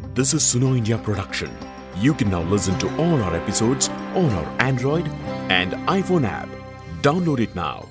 This is Suno India production. You can now listen to all our episodes on our Android and iPhone app. Download it now.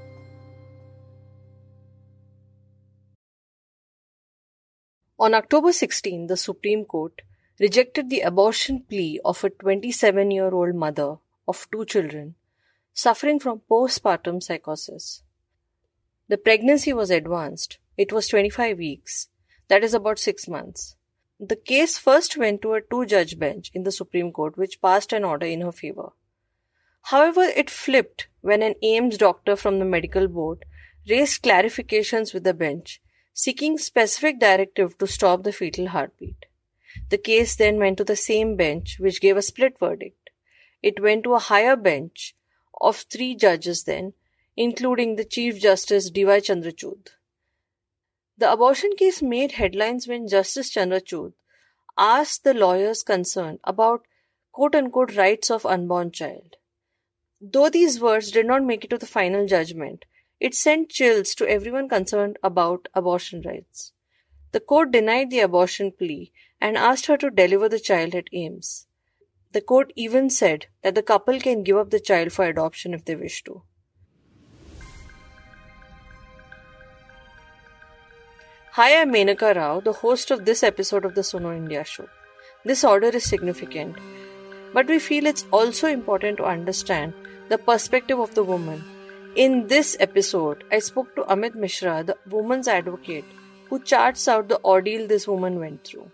On October 16, the Supreme Court rejected the abortion plea of a 27-year-old mother of 2 children suffering from postpartum psychosis. The pregnancy was advanced. It was 25 weeks, that is about 6 months. The case first went to a 2-judge bench in the Supreme Court, which passed an order in her favor. However, it flipped when an AIIMS doctor from the medical board raised clarifications with the bench, seeking specific directive to stop the fetal heartbeat. The case then went to the same bench, which gave a split verdict. It went to a higher bench of 3 judges then, including the Chief Justice D.Y. Chandrachud. The abortion case made headlines when Justice Chandrachud asked the lawyers concerned about quote-unquote rights of unborn child. Though these words did not make it to the final judgment, it sent chills to everyone concerned about abortion rights. The court denied the abortion plea and asked her to deliver the child at AIIMS. The court even said that the couple can give up the child for adoption if they wish to. Hi, I'm Menaka Rao, the host of this episode of the Suno India show. This order is significant, but we feel it's also important to understand the perspective of the woman. In this episode, I spoke to Amit Mishra, the woman's advocate, who charts out the ordeal this woman went through.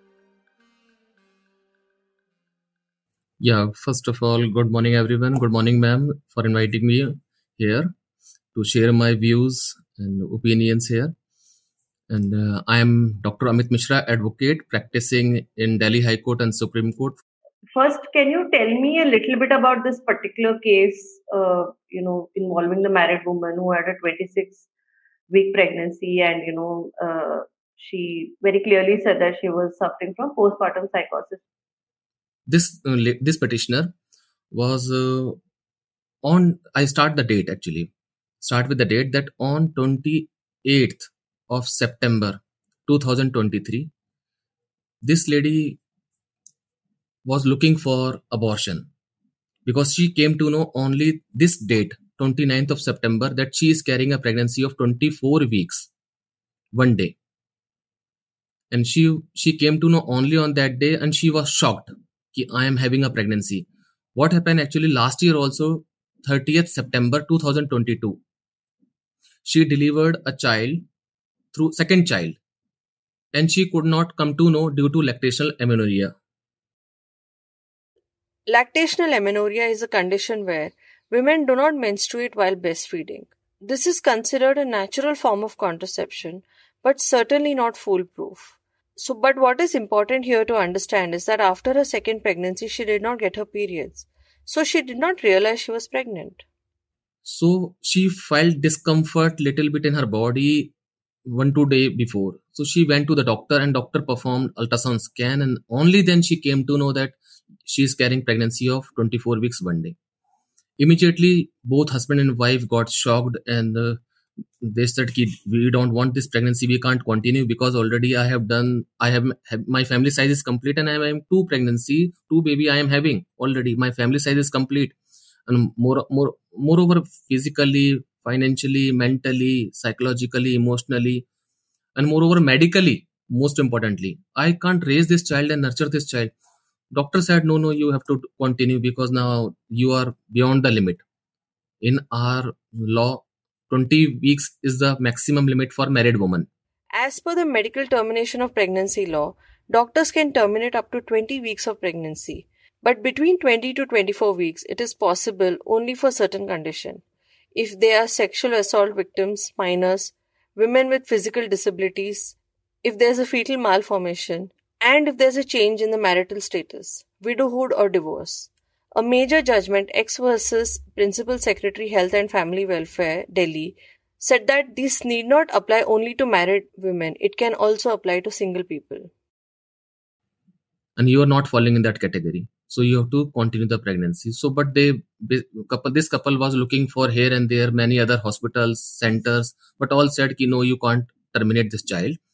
Yeah, first of all, good morning everyone. Good morning ma'am for inviting me here to share my views and opinions here. And I am Dr. Amit Mishra, advocate practicing in Delhi High Court and Supreme Court. First, can you tell me a little bit about this particular case, involving the married woman who had a 26-week pregnancy and, she very clearly said that she was suffering from postpartum psychosis. This petitioner was I start with the date that on 28th of September 2023, this lady was looking for abortion because she came to know only this date, 29th of September, that she is carrying a pregnancy of 24 weeks, one day. And she came to know only on that day, and she was shocked that I am having a pregnancy. What happened actually last year also, 30th September 2022, she delivered a child through second child, and she could not come to know due to lactational amenorrhea. Lactational amenorrhea is a condition where women do not menstruate while breastfeeding. This is considered a natural form of contraception, but certainly not foolproof. But what is important here to understand is that after her second pregnancy, she did not get her periods. So she did not realize she was pregnant. So she felt discomfort little bit in her body 1-2 days before. So she went to the doctor, and doctor performed ultrasound scan, and only then she came to know that she is carrying pregnancy of 24 weeks one day. Immediately, both husband and wife got shocked, and they said, we don't want this pregnancy, we can't continue because already my family size is complete, and I am 2 baby I am having already. My family size is complete, and moreover, physically, financially, mentally, psychologically, emotionally, and moreover, medically, most importantly, I can't raise this child and nurture this child. Doctor said, no, you have to continue because now you are beyond the limit. In our law, 20 weeks is the maximum limit for married woman. As per the medical termination of pregnancy law, doctors can terminate up to 20 weeks of pregnancy. But between 20 to 24 weeks, it is possible only for certain conditions. If they are sexual assault victims, minors, women with physical disabilities, if there is a fetal malformation, and if there is a change in the marital status, widowhood or divorce. A major judgment, X versus Principal Secretary Health and Family Welfare, Delhi, said that this need not apply only to married women. It can also apply to single people. And you are not falling in that category. So you have to continue the pregnancy. So, but this couple was looking for here and there, many other hospitals, centers, but all said, no, you can't terminate this child.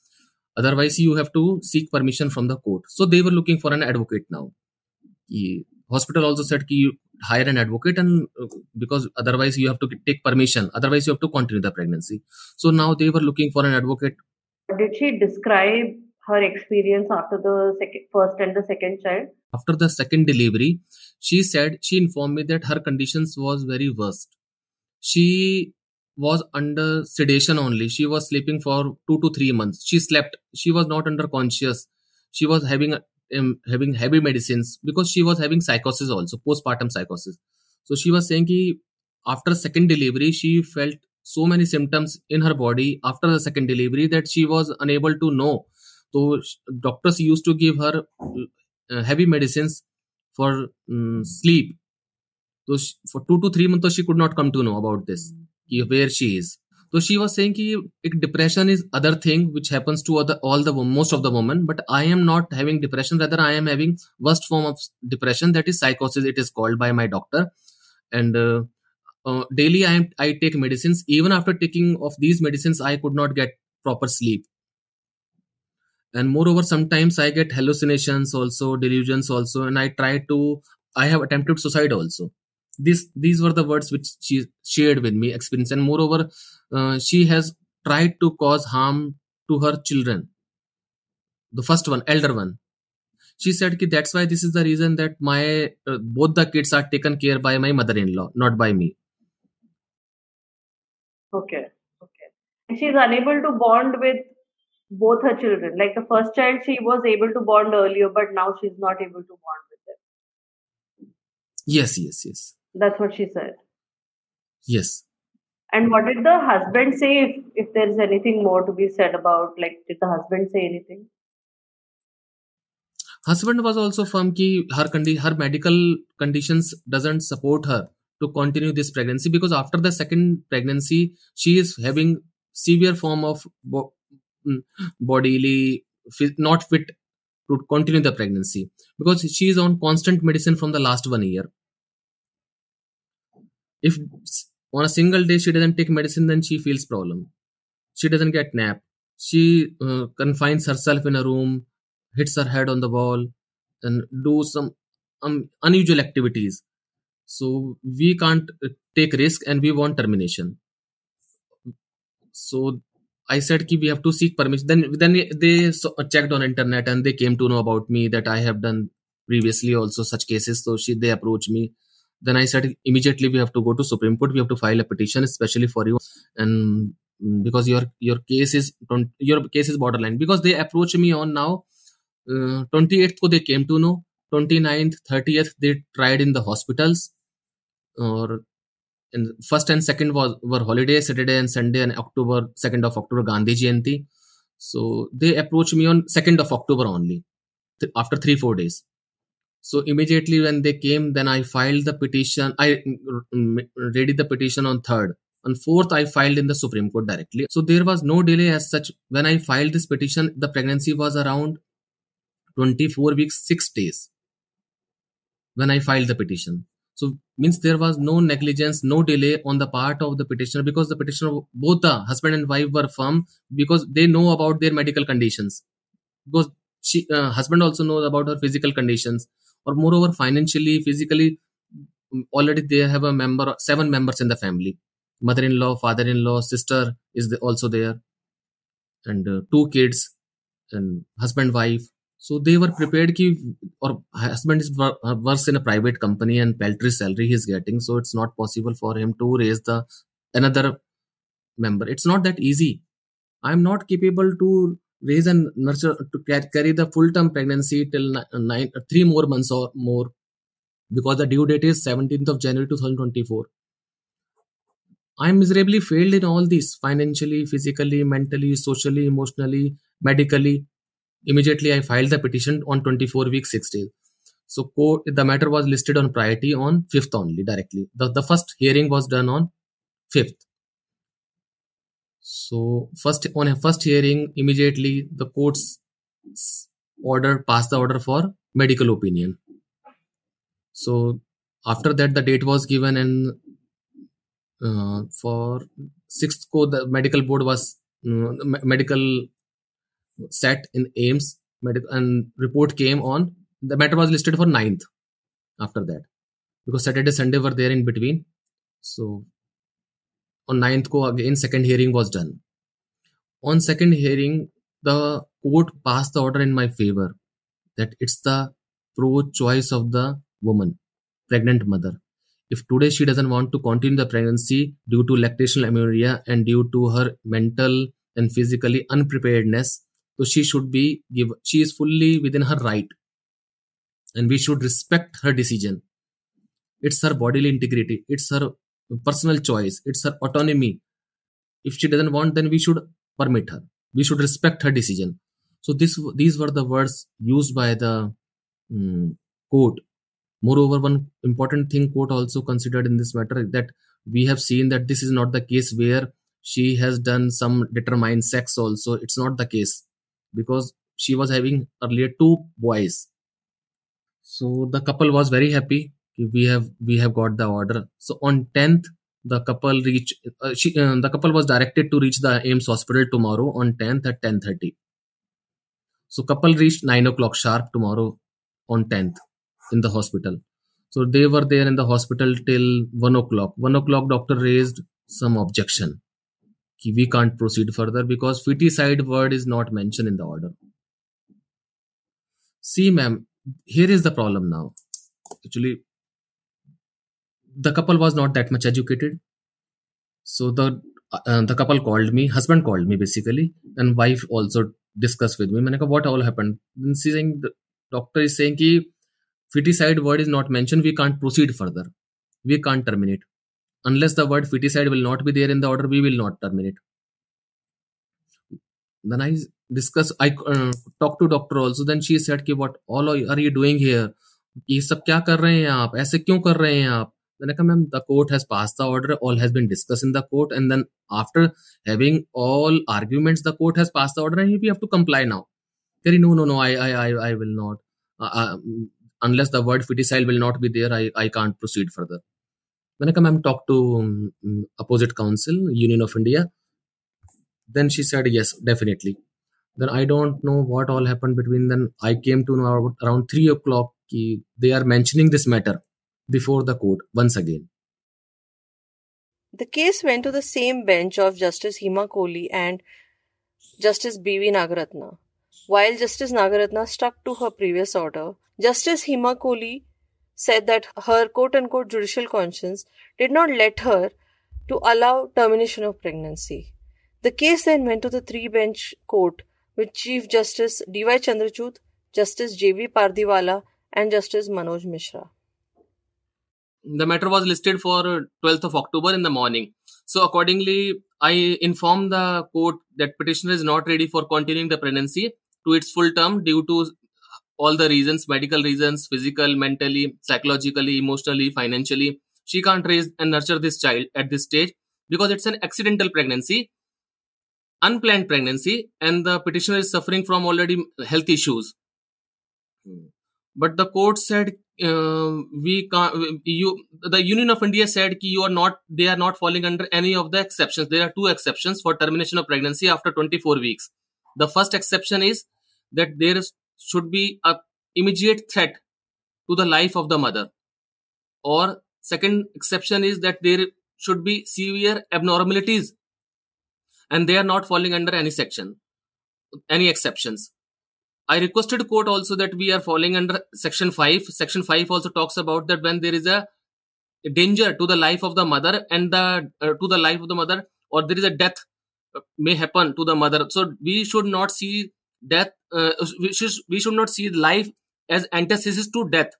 Otherwise, you have to seek permission from the court. So they were looking for an advocate now. The hospital also said कि you hire an advocate, and because otherwise you have to take permission. Otherwise, you have to continue the pregnancy. So now they were looking for an advocate. Did she describe her experience after the first and the second child? After the second delivery, she informed me that her conditions was very worst. She was under sedation only. She was sleeping for 2 to 3 months. She slept. She was not under conscious. She was having heavy medicines because she was having psychosis also, postpartum psychosis. So she was saying that after second delivery, she felt so many symptoms in her body after the second delivery that she was unable to know. So doctors used to give her heavy medicines for sleep. So for 2 to 3 months, she could not come to know about this, where she is. So she was saying that depression is other thing which happens to most of the women, but I am not having depression. Rather, I am having worst form of depression, that is psychosis. It is called by my doctor, and daily I take medicines. Even after taking of these medicines, I could not get proper sleep. And moreover, sometimes I get hallucinations also, delusions also, and I have attempted suicide also. These were the words which she shared with me, experience. And moreover, she has tried to cause harm to her children. The first one, elder one. She said that's why this is the reason that my both the kids are taken care by my mother-in-law, not by me. Okay. And she's unable to bond with both her children. Like the first child, she was able to bond earlier, but now she's not able to bond with them. Yes. That's what she said. Yes. And what did the husband say, if there's anything more to be said about, like, did the husband say anything? Husband was also firm that her medical conditions doesn't support her to continue this pregnancy, because after the second pregnancy, she is having severe form of bodily not fit to continue the pregnancy, because she is on constant medicine from the last 1 year. If on a single day she doesn't take medicine, then she feels problem. She doesn't get nap. She confines herself in a room, hits her head on the wall, and do some unusual activities. So we can't take risk, and we want termination. So I said we have to seek permission. Then they checked on internet, and they came to know about me that I have done previously also such cases. So they approached me. Then I said immediately we have to go to Supreme Court. We have to file a petition, especially for you, and because your case is borderline. Because they approached me on now 28th they came to know, 29th, 30th they tried in the hospitals, or and first and second were holiday, Saturday and Sunday, and 2nd of October Gandhi Jayanti. So they approached me on 2nd of October only, after 3-4 days. So immediately when they came, then I filed the petition. I read the petition on 3rd. On 4th, I filed in the Supreme Court directly. So there was no delay as such. When I filed this petition, the pregnancy was around 24 weeks, 6 days when I filed the petition. So means there was no negligence, no delay on the part of the petitioner, because the petitioner, both the husband and wife were firm, because they know about their medical conditions. Because husband also knows about her physical conditions, or moreover financially, physically, already they have 7 members in the family. Mother-in-law, father-in-law, sister is also there, and 2 kids, and husband, wife. So they were prepared or husband works in a private company and paltry salary he is getting. So it's not possible for him to raise another member. It's not that easy. I'm not capable to raise and nurture, to carry the full-term pregnancy till 3 more months or more, because the due date is 17th of January 2024. I miserably failed in all this, financially, physically, mentally, socially, emotionally, medically. Immediately I filed the petition on 24 weeks, 6 days. So the matter was listed on priority on 5th only directly. The first hearing was done on 5th. So on a first hearing, immediately the court's passed the order for medical opinion. So after that, the date was given, and for 6th the medical board was medical sat in AIMS medical, and report came on, the matter was listed for 9th after that, because Saturday, Sunday were there in between. So on 9th ko again second hearing was done. On second hearing, the court passed the order in my favor that it's the pro-choice of the woman, pregnant mother. If today she doesn't want to continue the pregnancy due to lactational amenorrhea and due to her mental and physically unpreparedness, so she is fully within her right, and we should respect her decision. It's her bodily integrity, it's her personal choice, it's her autonomy. If she doesn't want, then we should permit her. We should respect her decision. So these were the words used by the court. Moreover, one important thing court also considered in this matter is that we have seen that this is not the case where she has done some determined sex also. It's not the case, because she was having earlier 2 boys. So the couple was very happy. We have got the order. So on 10th, the couple the couple was directed to reach the AIMS hospital tomorrow on 10th at 10:30. So couple reached 9 o'clock sharp tomorrow on 10th in the hospital. So they were there in the hospital till 1 o'clock. 1 o'clock, doctor raised some objection. We can't proceed further because feticide word is not mentioned in the order. See, ma'am, here is the problem now. Actually, the couple was not that much educated. So the couple called me, husband called me basically, and wife also discussed with me. मैंने कहा, what all happened? Then she's saying, the doctor is saying कि feticide word is not mentioned, we can't proceed further. We can't terminate. Unless the word feticide will not be there in the order, we will not terminate. Then I talked to doctor also. Then she said कि what all are you doing here? ये सब क्या कर रहे हैं आप? ऐसे क्यों कर रहे हैं आप? Then I come, ma'am, the court has passed the order. All has been discussed in the court, and then after having all arguments, the court has passed the order, and we have to comply now. No, I will not. Unless the word feticide will not be there, I can't proceed further. Then I come, ma'am, talk to opposite counsel, Union of India. Then she said, yes, definitely. Then I don't know what all happened between then. I came to know around 3 o'clock they are mentioning this matter before the court once again. The case went to the same bench of Justice Hema Kohli and Justice B.V. Nagaratna. While Justice Nagaratna stuck to her previous order, Justice Hema Kohli said that her quote-unquote judicial conscience did not let her to allow termination of pregnancy. The case then went to the 3-bench court with Chief Justice D.Y. Chandrachud, Justice J.V. Pardiwala and Justice Manoj Mishra. The matter was listed for 12th of October in the morning. So accordingly, I informed the court that petitioner is not ready for continuing the pregnancy to its full term due to all the reasons, medical reasons, physical, mentally, psychologically, emotionally, financially. She can't raise and nurture this child at this stage because it's an accidental pregnancy, unplanned pregnancy, and the petitioner is suffering from already health issues. But the court said we can't. The Union of India said they are not falling under any of the exceptions. There are 2 exceptions for termination of pregnancy after 24 weeks. The first exception is that there should be an immediate threat to the life of the mother. Or second exception is that there should be severe abnormalities, and they are not falling under any section, any exceptions. I requested court also that we are falling under section 5. Section 5 also talks about that when there is a danger to the life of the mother and to the life of the mother, or there is a death may happen to the mother. So we should not see death. We should not see life as antithesis to death.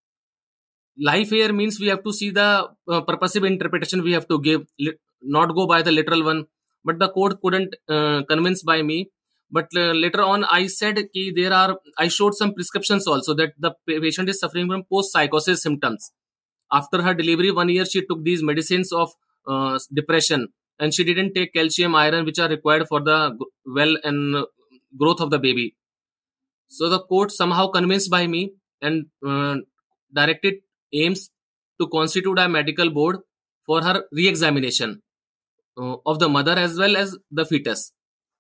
Life here means we have to see the purposive interpretation we have to give, not go by the literal one. But the court couldn't convince by me. But later on, I said I showed some prescriptions also that the patient is suffering from post-psychosis symptoms. After her delivery, 1 year, she took these medicines of depression, and she didn't take calcium, iron, which are required for the well and growth of the baby. So the court somehow convinced by me and directed AIMS to constitute a medical board for her re-examination of the mother as well as the fetus.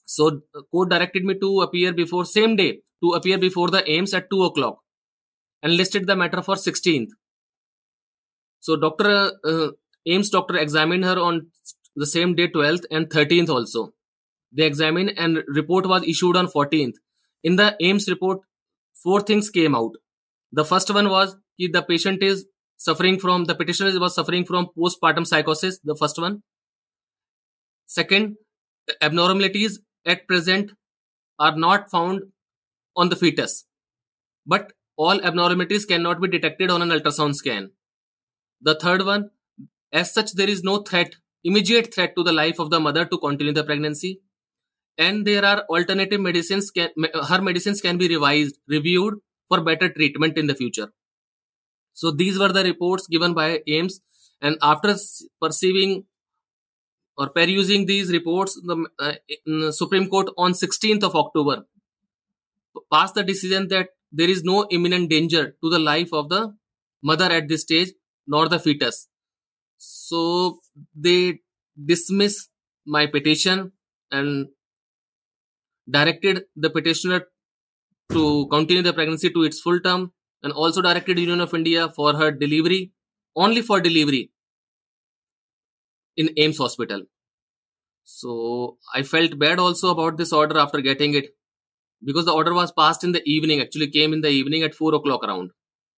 So court directed me to appear before same day, to appear before the AIIMS at 2 o'clock and listed the matter for 16th. So AIIMS doctor examined her on the same day, 12th and 13th also. They examined and report was issued on 14th. In the AIIMS report, 4 things came out. The first one was that the petitioner was suffering from postpartum psychosis, the first one. Second, abnormalities at present are not found on the fetus, but all abnormalities cannot be detected on an ultrasound scan. The third one, as such, there is no immediate threat to the life of the mother to continue the pregnancy. And there are alternative medicines. Her medicines can be reviewed for better treatment in the future. So these were the reports given by AIIMS. And after perusing these reports, the Supreme Court on 16th of October passed the decision that there is no imminent danger to the life of the mother at this stage, nor the fetus. So they dismiss my petition and directed the petitioner to continue the pregnancy to its full term, and also directed Union of India for her delivery, only for delivery in AIIMS hospital. So I felt bad also about this order after getting it, because the order was passed in the evening, actually came in the evening at 4 o'clock around.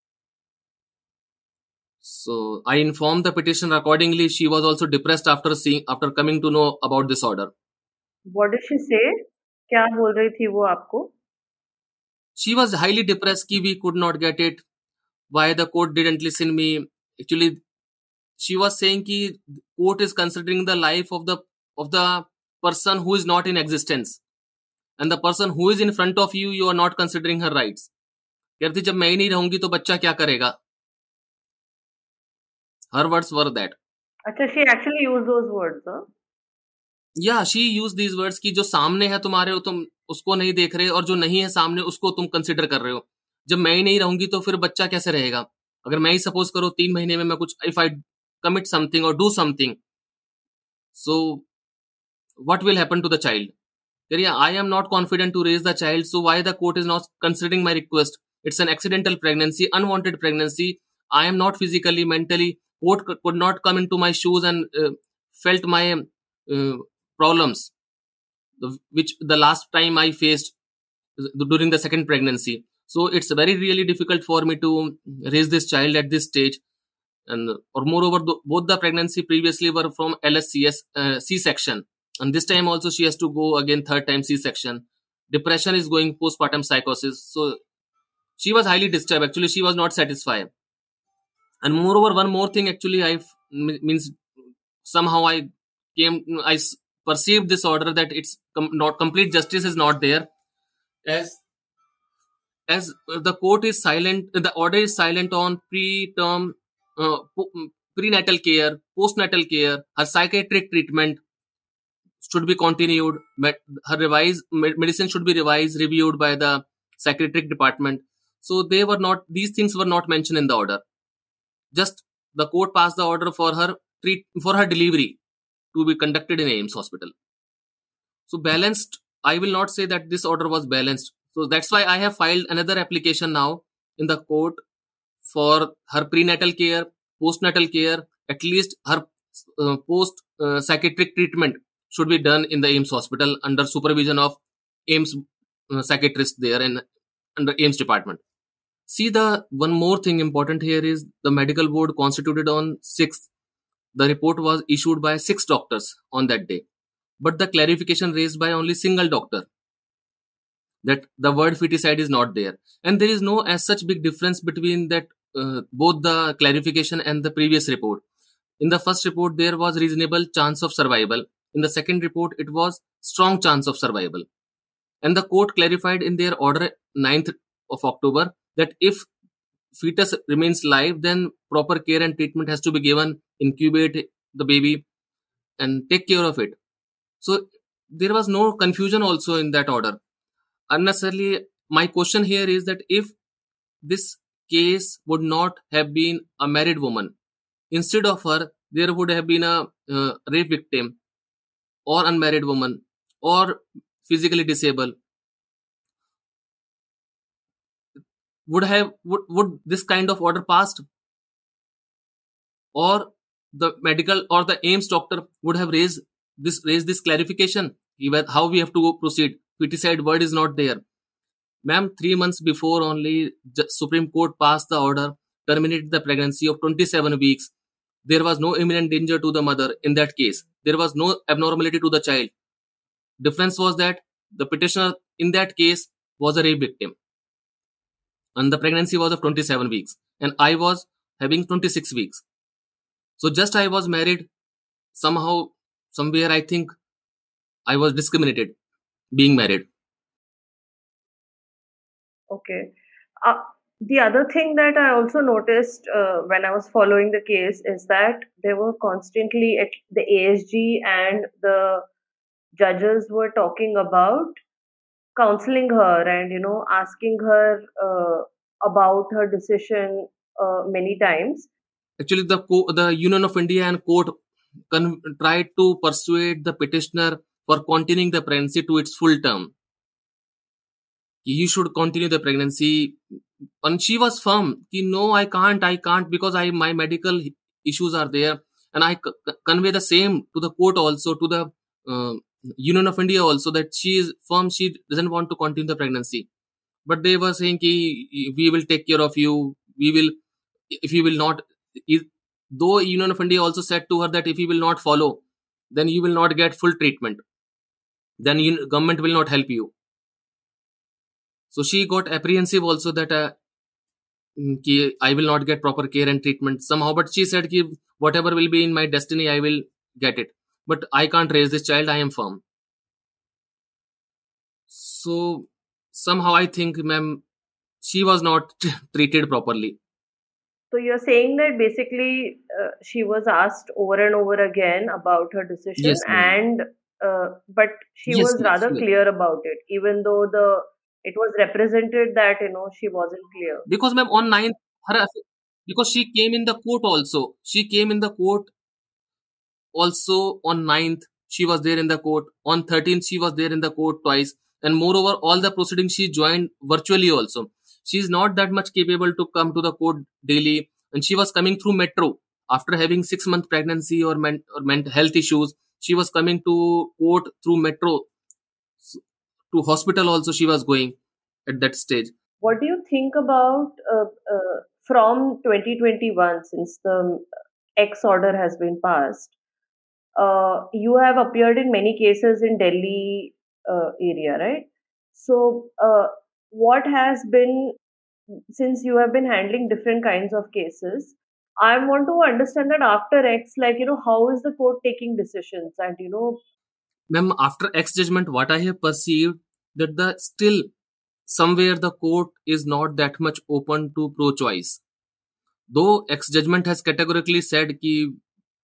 So I informed the petitioner accordingly. She was also depressed after coming to know about this order. What did she say? क्या बोल रही थी वो आपको? She was highly depressed कि we could not get it. Why the court didn't listen me? Actually, she was saying कि court is considering the life of the person who is not in existence, and the person who is in front of you, you are not considering her rights. कहती जब मैं ही नहीं रहूंगी तो बच्चा क्या करेगा? Her words were that. अच्छा, she actually used those words, huh? Yeah, she used these words कि जो सामने है तुम्हारे, तुम उसको नहीं देख रहे, और जो नहीं है सामने उसको तुम कंसिडर कर रहे हो. जब मैं ही नहीं रहूंगी तो फिर बच्चा कैसे रहेगा? अगर मैं ही सपोज करो 3 महीने में मैं कुछ, if I commit something or do something, so what will happen to the child? I am not confident to raise the child, so why the court is not considering my request? It's an accidental pregnancy, unwanted pregnancy. I am not physically, mentally, court could not come into my shoes and felt my problems, which the last time I faced during the second pregnancy. So it's very really difficult for me to raise this child at this stage. And or moreover, both the pregnancy previously were from LSCS C-section, and this time also she has to go again third time C-section. Depression is going, postpartum psychosis. So she was highly disturbed. Actually, she was not satisfied. And moreover, one more thing, actually, somehow I perceived this order that it's not complete justice is not there, as the court is silent. The order is silent on prenatal care, postnatal care. Her psychiatric treatment should be continued. Her medicine should be reviewed by the psychiatric department. So these things were not mentioned in the order. Just the court passed the order for her delivery to be conducted in AIIMS hospital. So balanced, I will not say that this order was balanced. So that's why I have filed another application now in the court for her prenatal care, postnatal care. At least her post psychiatric treatment should be done in the AIIMS hospital under supervision of AIIMS psychiatrist there and under AIIMS department. See, the one more thing important here is the medical board constituted on 6th. The report was issued by 6 doctors on that day, but the clarification raised by only single doctor, that the word feticide is not there, and there is no as such big difference between that both the clarification and the previous report. In the first report there was reasonable chance of survival. In the second report it was strong chance of survival, and the court clarified in their order 9th of October that if fetus remains live, then proper care and treatment has to be given, incubate the baby and take care of it. So there was no confusion also in that order. Unnecessarily, my question here is that if this case would not have been a married woman, instead of her there would have been a rape victim or unmarried woman or physically disabled. Would this kind of order passed, or the medical or the AIMS doctor would have raised this clarification even how we have to proceed. Feticide word is not there. Ma'am, 3 months before only Supreme Court passed the order, terminated the pregnancy of 27 weeks. There was no imminent danger to the mother in that case. There was no abnormality to the child. Difference was that the petitioner in that case was a rape victim. And the pregnancy was of 27 weeks. And I was having 26 weeks. So just I was married, somehow, somewhere I think I was discriminated being married. Okay. The other thing that I also noticed when I was following the case is that they were constantly at the ASG and the judges were talking about counseling her and asking her about her decision many times. Actually, the Union of India and court tried to persuade the petitioner for continuing the pregnancy to its full term. You should continue the pregnancy, and she was firm. No, I can't because my medical issues are there, and I convey the same to the court also, to the Union of India also, that she is firm. She doesn't want to continue the pregnancy, but they were saying we will take care of you. We will, if you will not. Though Union of India also said to her that if you will not follow, then you will not get full treatment. Then government will not help you. So she got apprehensive also that I will not get proper care and treatment somehow. But she said whatever will be in my destiny, I will get it. But I can't raise this child. I am firm. So somehow I think, ma'am, she was not treated properly. So you're saying that basically she was asked over and over again about her decision, Yes, and but she Yes, was yes, rather yes. clear about it, even though it was represented that she wasn't clear. Because ma'am, on 9th, because she came in the court also. She came in the court also on 9th. She was there in the court. On 13th, she was there in the court twice. And moreover, all the proceedings she joined virtually also. She is not that much capable to come to the court daily. And she was coming through metro. After having 6-month pregnancy or mental health issues, she was coming to court through metro. To hospital also she was going at that stage. What do you think about from 2021, since the X order has been passed? You have appeared in many cases in Delhi area, right? So, what has been, since you have been handling different kinds of cases, I want to understand that after X, how is the court taking decisions? And, Ma'am, after X judgment, what I have perceived that the still somewhere the court is not that much open to pro-choice. Though X judgment has categorically said ki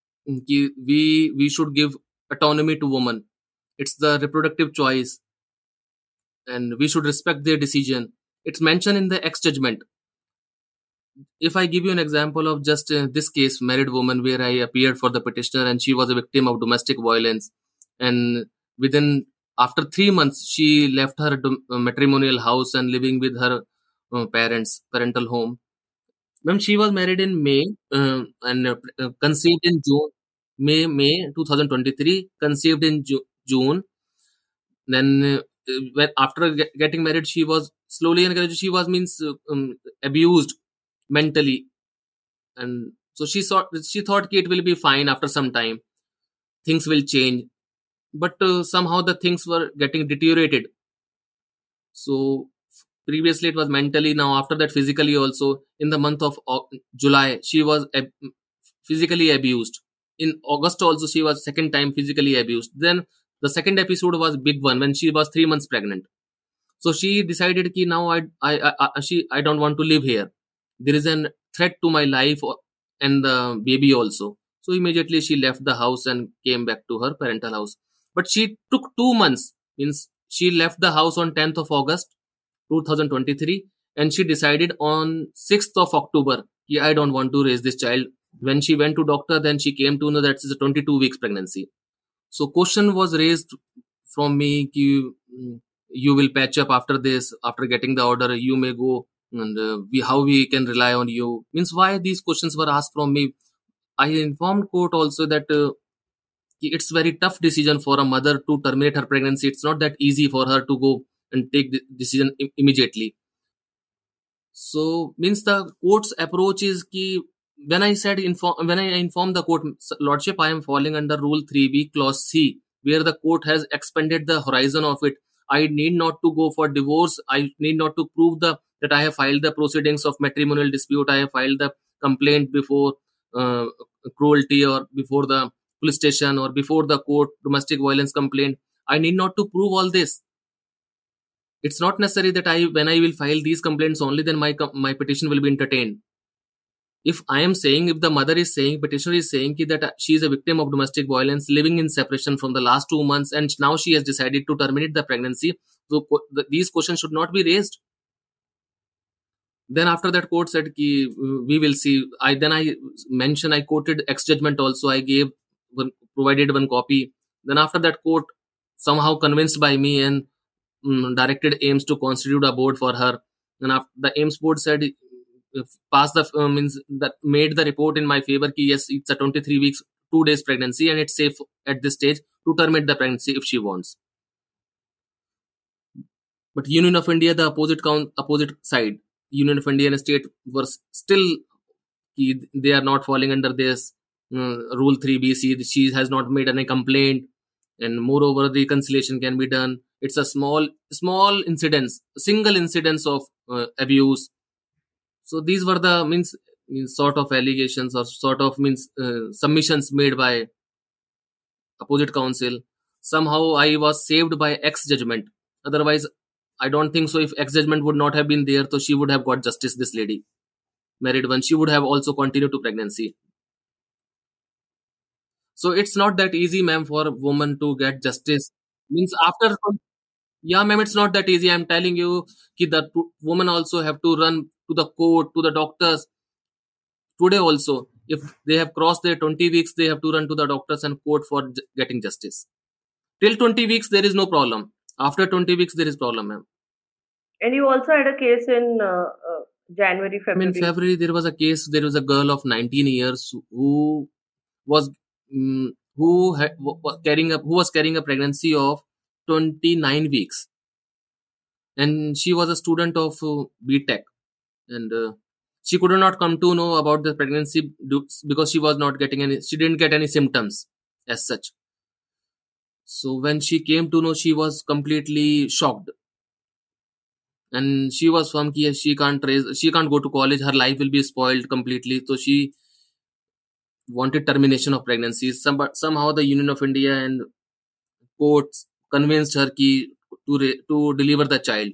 we should give autonomy to women. It's the reproductive choice, and we should respect their decision. It's mentioned in the X judgment. If I give you an example of just this case, married woman, where I appeared for the petitioner and she was a victim of domestic violence, and after 3 months she left her matrimonial house and living with her parental home. When she was married in May and conceived in June, May 2023, conceived in June. Then when after getting married, she was slowly and gradually she was abused mentally, and so she thought it will be fine after some time, things will change, but somehow the things were getting deteriorated. So previously it was mentally, now after that physically also. In the month of July she was physically abused. In August also she was second time physically abused. Then the second episode was big one when she was 3 months pregnant. So she decided ki now I don't want to live here. There is a threat to my life and the baby also. So immediately she left the house and came back to her parental house. But she took 2 months, means she left the house on 10th of August 2023, and she decided on 6th of October, yeah, I don't want to raise this child. When she went to doctor, then she came to know that it's a 22 weeks pregnancy. So question was raised from me, you will patch up after this, after getting the order, you may go, and how we can rely on you. Means why these questions were asked from me. I informed court also that it's very tough decision for a mother to terminate her pregnancy. It's not that easy for her to go and take the decision immediately. So means the court's approach is ki when I said when I informed the court, Lordship, I am falling under Rule 3B Clause C, where the court has expanded the horizon of it. I need not to go for divorce. I need not to prove that I have filed the proceedings of matrimonial dispute. I have filed the complaint before uh, cruelty, or before the police station, or before the court domestic violence complaint. I need not to prove all this. It's not necessary that when I will file these complaints only, then my petition will be entertained. If the mother is saying, petitioner is saying that she is a victim of domestic violence, living in separation from the last 2 months, and now she has decided to terminate the pregnancy, so these questions should not be raised. Then after that, court said ki we will see. I quoted ex judgment also. I provided one copy. Then after that, court somehow convinced by me and directed AIMS to constitute a board for her. And after the AIMS board said, passed the means that made the report in my favor ki yes, it's a 23 weeks 2 days pregnancy, and it's safe at this stage to terminate the pregnancy if she wants. But Union of India, the opposite side, Union of India and state were still, they are not falling under this Rule 3BC. She has not made any complaint, and moreover, the reconciliation can be done. It's a small incidents, single incidents of abuse. So these were the means sort of allegations, or sort of submissions made by opposite counsel. Somehow I was saved by ex judgment. Otherwise, I don't think so. If ex judgment would not have been there, so she would have got justice. This lady, married one, she would have also continued to pregnancy. So it's not that easy, ma'am, for a woman to get justice. Means after, yeah, ma'am, it's not that easy. I'm telling you, the woman also have to run to the court, to the doctors. Today also, if they have crossed their 20 weeks, they have to run to the doctors and court for getting justice. Till 20 weeks, there is no problem. After 20 weeks, there is problem, ma'am. And you also had a case in January, February. In February, there was a case. There was a girl of 19 years who was carrying a pregnancy of 29 weeks, and she was a student of BTech, and she could not come to know about the pregnancy because she didn't get any symptoms as such. So when she came to know, she was completely shocked, and she was from ki she can't go to college, her life will be spoiled completely. So she wanted termination of pregnancy. But somehow the Union of India and courts convinced her to deliver the child,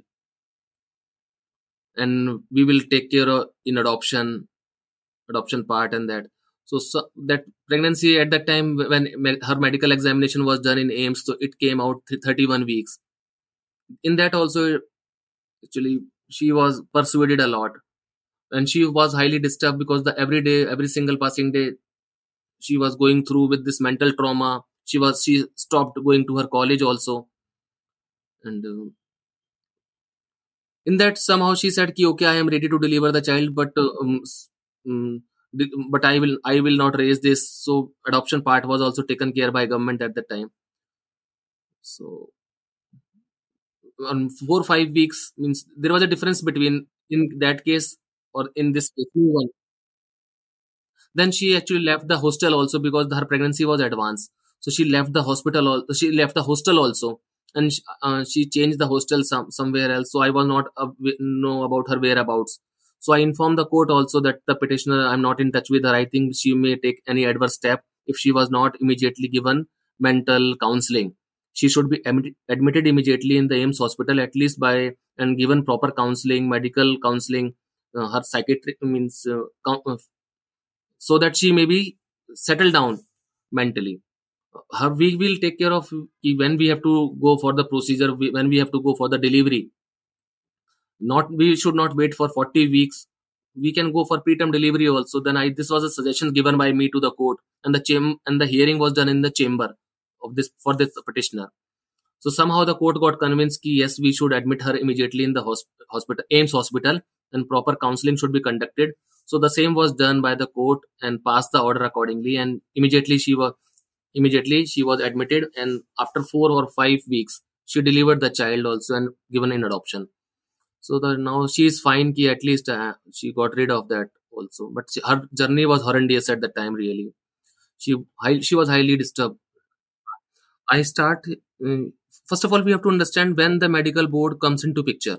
and we will take care of in adoption part and that. So that pregnancy at that time, when her medical examination was done in AIMS, so it came out 31 weeks. In that also, actually, she was persuaded a lot, and she was highly disturbed because every single passing day, she was going through with this mental trauma. She stopped going to her college also, and in that somehow she said ki okay, I am ready to deliver the child, but I will not raise this. So adoption part was also taken care by government at that time. So on 4 or 5 weeks, means there was a difference between in that case or in this one. Then she actually left the hostel also because her pregnancy was advanced. So she left the hostel also, and she changed the hostel somewhere else. So I was not know about her whereabouts. So I informed the court also that the petitioner, I'm not in touch with her. I think she may take any adverse step if she was not immediately given mental counseling. She should be admitted immediately in the AIMS hospital, at least and given proper counseling, medical counseling, her psychiatric so that she may be settled down mentally. We will take care of when we have to go for the procedure, when we have to go for the delivery. We should not wait for 40 weeks. We can go for preterm delivery also. Then this was a suggestion given by me to the court, and the hearing was done in the chamber of this for this petitioner. So somehow the court got convinced that yes, we should admit her immediately in the hospital, AIMS hospital, and proper counseling should be conducted. So the same was done by the court and passed the order accordingly, and immediately she was admitted, and after 4 or 5 weeks she delivered the child also and given in adoption. So now she is fine ki at least she got rid of that also, but her journey was horrendous at the time. Really, she was highly disturbed. I start first of all, we have to understand when the medical board comes into picture.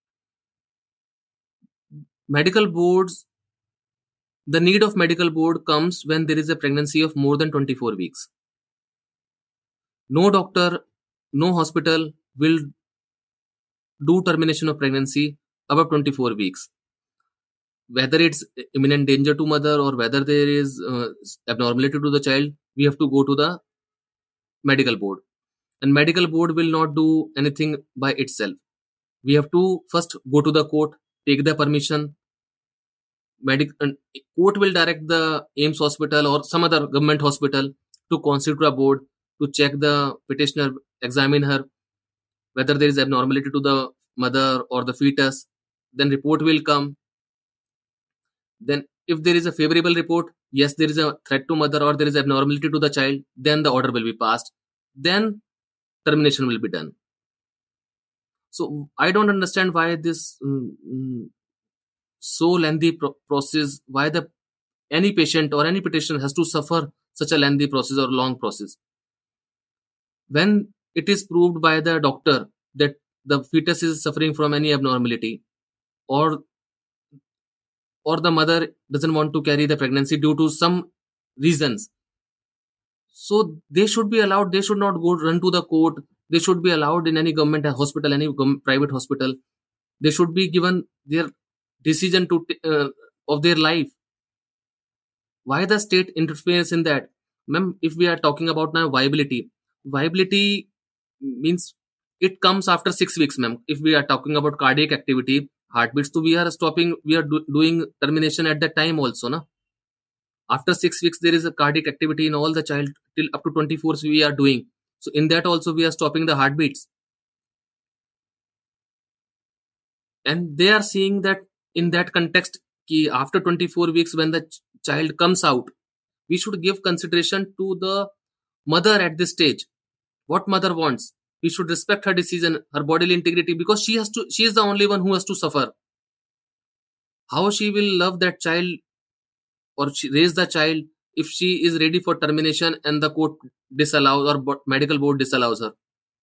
Medical boards, the need of medical board comes when there is a pregnancy of more than 24 weeks. No doctor, no hospital will do termination of pregnancy above 24 weeks. Whether it's imminent danger to mother or whether there is abnormality to the child, we have to go to the medical board. And medical board will not do anything by itself. We have to first go to the court, take the permission. Court will direct the AIMS hospital or some other government hospital to constitute a board to check the petitioner, examine her, whether there is abnormality to the mother or the fetus. Then report will come. Then if there is a favorable report, yes, there is a threat to mother or there is abnormality to the child, then the order will be passed. Then termination will be done. So I don't understand why this so lengthy process, why any patient or any petitioner has to suffer such a lengthy process or long process. When it is proved by the doctor that the fetus is suffering from any abnormality, or the mother doesn't want to carry the pregnancy due to some reasons, so they should be allowed. They should not run to the court. They should be allowed in any government hospital, any private hospital. They should be given their decision of their life. Why the state interferes in that? Ma'am, if we are talking about now viability means it comes after 6 weeks, ma'am. If we are talking about cardiac activity, heartbeats, so we are doing termination at that time also, na? After 6 weeks, there is a cardiac activity in all the child till up to 24 we are doing. So in that also we are stopping the heartbeats. And they are seeing that in that context, after 24 weeks when the child comes out, we should give consideration to the mother at this stage. What mother wants. We should respect her decision, her bodily integrity, because she is the only one who has to suffer. How she will love that child or raise the child if she is ready for termination and the court disallows or medical board disallows her?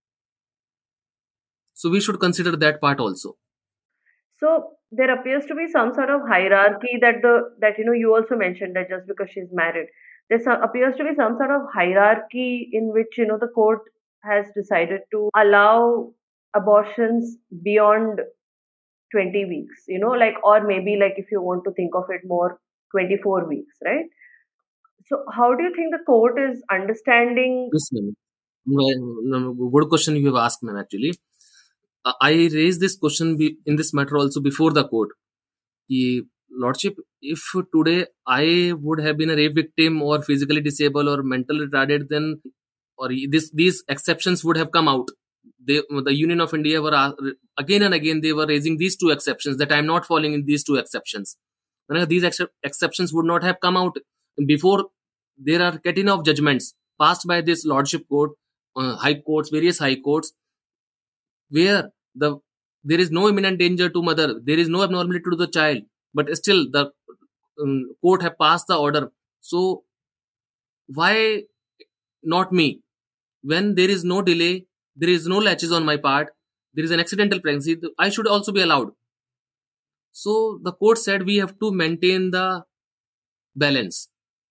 So we should consider that part also. So there appears to be some sort of hierarchy that you also mentioned that just because she's married, appears to be some sort of hierarchy in which the court has decided to allow abortions beyond 20 weeks, or maybe like if you want to think of it more, 24 weeks, right? So how do you think the court is understanding? Yes, ma'am. Good question you have asked, ma'am. Actually, I raised this question in this matter also before the court. Lordship, if today I would have been a rape victim or physically disabled or mentally retarded, then or these exceptions would have come out. The Union of India were again and again they were raising these two exceptions, that I am not falling in these two exceptions. These exceptions would not have come out before. There are catena of judgments passed by this Lordship Court, high courts, various high courts, where there is no imminent danger to mother, there is no abnormality to the child, but still the court have passed the order. So why not me? When there is no delay, there is no latches on my part, there is an accidental pregnancy, I should also be allowed. So the court said we have to maintain the balance.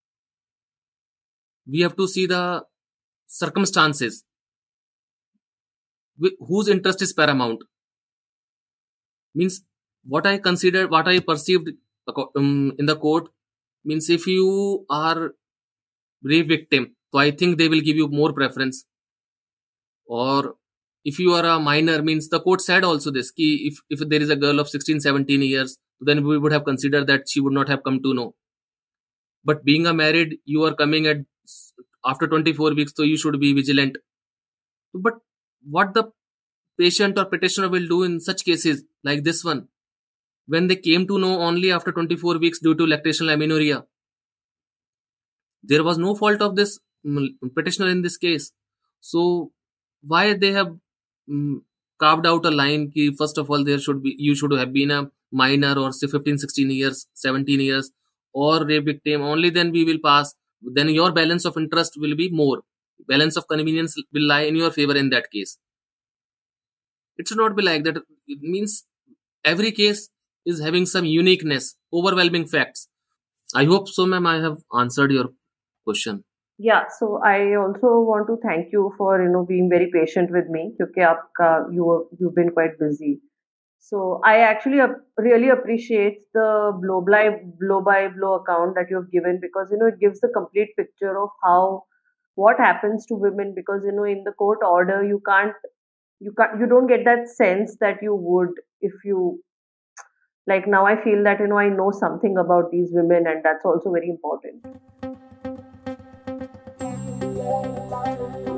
We have to see the circumstances. Whose interest is paramount? Means what I considered, what I perceived in the court, means if you are rape victim, so I think they will give you more preference. Or if you are a minor, means the court said also this, if there is a girl of 16-17 years, then we would have considered that she would not have come to know. But being a married, you are coming at after 24 weeks, so you should be vigilant. But what the patient or petitioner will do in such cases like this one, when they came to know only after 24 weeks due to lactational amenorrhea. There was no fault of this petitioner in this case. So why they have mm, carved out a line ki first of all there should be, you should have been a minor or say 15 16 years 17 years or rape victim, only then we will pass, then your balance of interest will be more, balance of convenience will lie in your favor in that case. It should not be like that. It means every case is having some uniqueness, overwhelming facts. I hope so, ma'am, I have answered your question. Yeah, so I also want to thank you for being very patient with me क्योंकि आपका you've been quite busy. So I actually really appreciate the blow by blow account that you have given, because it gives the complete picture of how what happens to women, because in the court order you don't get that sense that you would if you, like, now I feel that I know something about these women, and that's also very important.